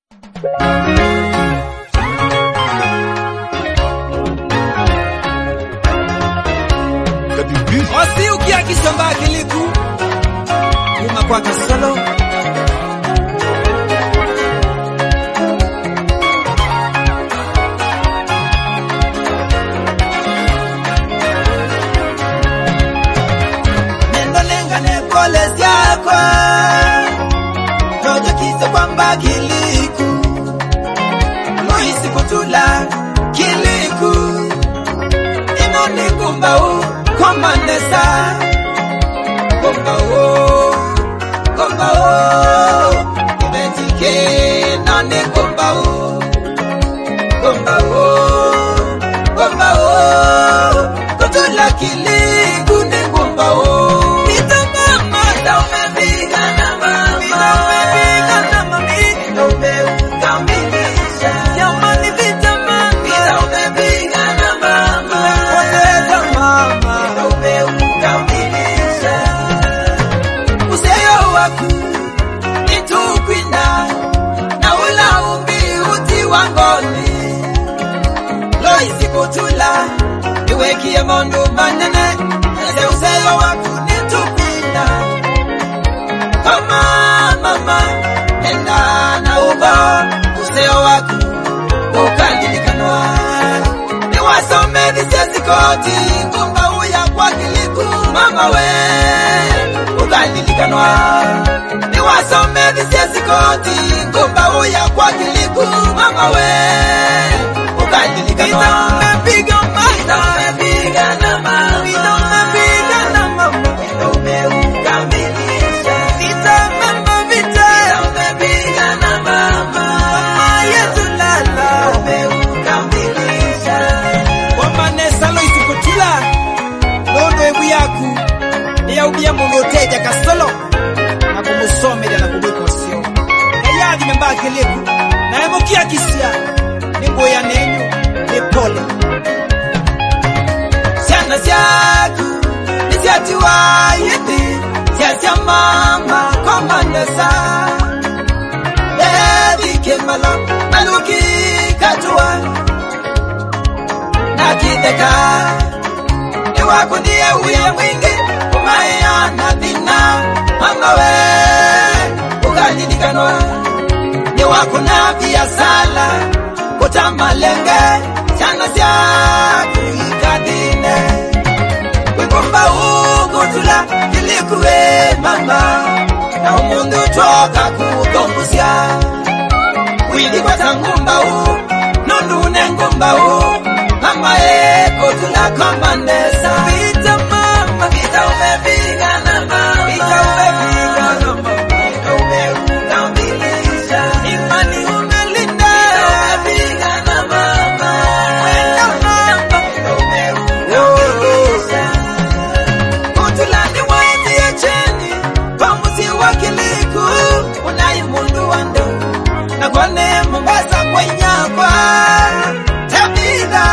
Osi ukia kisamba kiliku Uma kwa kasolo Nendo lenga nepole siakwa Rojo kisa kwamba kiliku Luisi kutula kiliku Inoni kumbau Komanesa Kumbao Ibetike nane kumbao Kutula kiliku ni kumbao Mita mama Mita umepiga na mama Mita umepiga na mama Mita umeukamilisha Yamani vita mama Mita umepiga na mama Umepoteza mama Mita umeukamilisha Useyo waku Nitukwina Na ula umbi uti wangoni Loisi kutula Iwekie mondu manene Ese useyo waku nitukwina Kama mama Enda na uba Useyo waku Ukandilikanwa Niwasome visesi koti Ngumba uya kwa kiliku Mama we Ukandilikanwa Niwasome visesi koti Ngumba uya kwa kiliku Mama we Ukandilikanwa Ita umepiga mama Ita umepiga na mama Ita umepiga na mama Ita umeukamilisha Ita mama vita Ita umepiga na mama Mama yetu lala Umeukamilisha Wamanesa lo isikutula Londo ebu yaku Niya ubia mungu teja kasolo Na kumusomele na kubweko sio Na yadi memba kiliku Na emukia kisia Nimbo ya nenyu Nipole Siana siaku Nisiati wa yeti Siasia mama Komanesa Ebi kemala Maluki katua Na kiteka Niwaku niye uye mwingi Umaya na dina Mama we Ukadilikanwa Niwaku na biasala Kutamalenge Chana siaku ikadine Wengumba ukutula Kilikuwe mama Na umundu toka kukombusia Wili kwa tangumba u Nundu nengumba u Mama kutula Komanesa Vita mama Vita umepiga na mama Vita umepiga na mama Vita umeukamilisha Imani umelinda Vita umepiga na mama Wenda mama Vita umeukamilisha Kutula ni wazi ya cheni Pamuzi wa kiliku Unayi mundu wando Na kwane Mombasa kwenye kwa Tabida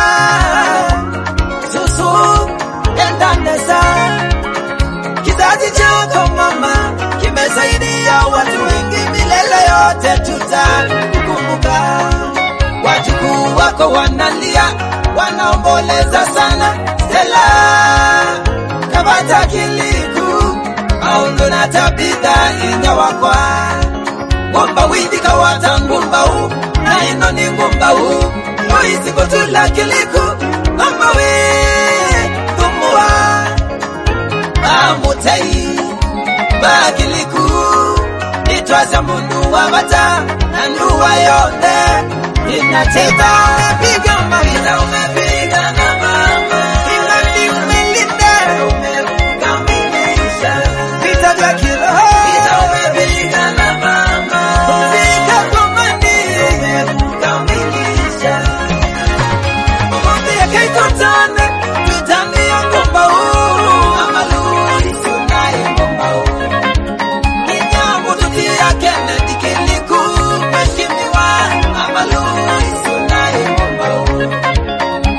Susu Endanesa Kizazi chako mama Kimesaidia watu wengi milele yote tutakukumbuka Wajukuu wako wanalia Wanaomboleza sana Stella Kabata kiliku Maundu na Tabitha Inyawakwa Ngumba windi kawata ngumba u Na ino ni ngumba u Luisi kutula kiliku Mama we Tumua Amutei Bakiliku Itwaza mundu wa bata Na nduwa yonde Inateta Umepiga mama Ita umepiga na mama Imani umelinda Umekamilisha Vita vya kiroho Ita umepiga na mama Umefika kwa mani Umekamilisha Umwambia kaitotane Tutani ya ngumba uu Amaluri sunayi ngumba uu Kinyamu tutia Kennedy Kiliku Meshimiwa Amaluri sunayi ngumba uu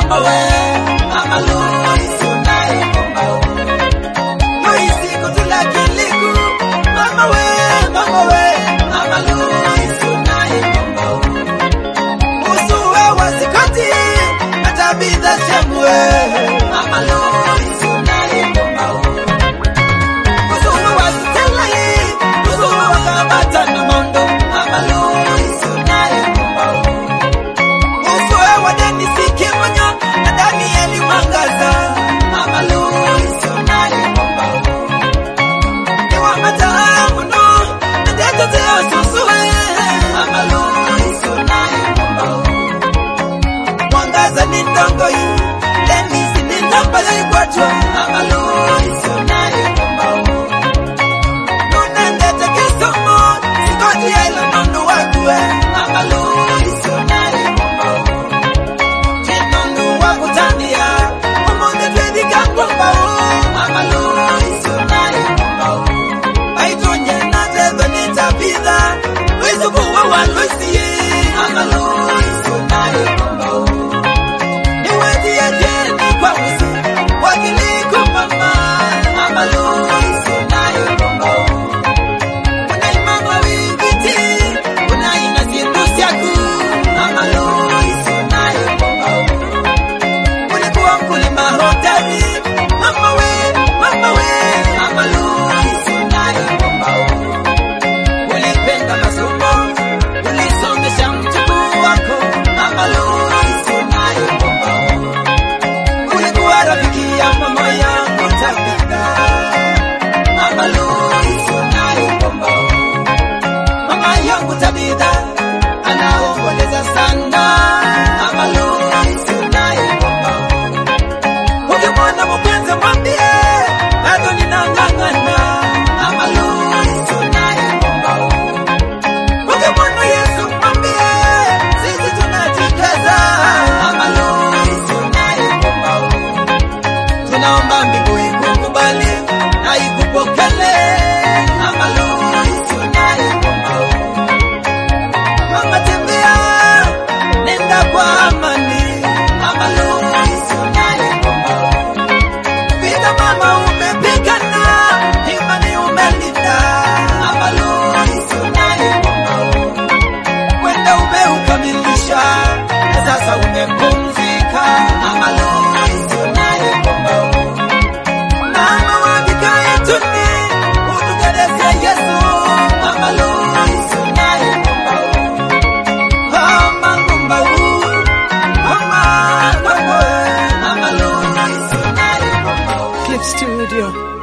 mama we, mama Lois unaikumba Lois kutula kiliku, mama we, mama we, mama Lois unaikumba usuwe wasikoti, atabidha shemwe, mama Lois unaikumba usuwe wasitelahi, usuwe wakabata na mondo, mama Lois unaikumba usuwe wadeni sikimonya, na Danieli mwangaza, mama Lois unaikumba niwa matamu no, na detete osusuwe, mama Lois unaikumba mwangaza ni ndongoi, Denisi ni ndambala ikwatwa, mama Lois unaikumba nunendete kisomo, sikoti ya ilo nondo wakwe, mama Lois unaikumba chinondu wakutania, umonde twedi kakwamba mama Lois unaikumba aitonye na tezo nitapidha, wizukuwa walusiye, mama Lois unaikumba niwezi ya jeni kwa usi, wakiliku mama, mama Lois unaikumba unaimama wikiti, unaina sindusi yaku, mama Lois unaikumba ulikuwa mkulima hoteli, mama we, mama we, mama Lois unaikumba ulipenda masomo, ulisomesha mjukuu wako, mama Lois unaikumba ulikuwa rafiki ya mama yangu Tabitha, mama Lois unaikumba mama yangu Tabitha anaomboleza sana, mama Lois unaikumba ukimwona mpenzi mwambie bado ninang'ang'ana, mama Lois unaikumba ukimwona Yesu mwambie sisi tunajikaza, mama Lois unaikumba tunaomba mbingu ikukubali na ikupokele, mama Lois unaikumba mama tembea nenda kwa amani, mama Lois unaikumba vita mama umepigana, imani umelinda, mama Lois unaikumba wenda umeukamilisha na sasa umepumzika, mama Lois unaikumba mama wabikaye tuni utugedesia Yesu, mama Lois unaikumba mama ngumba mama mama Lois unaikumba Clip Studio.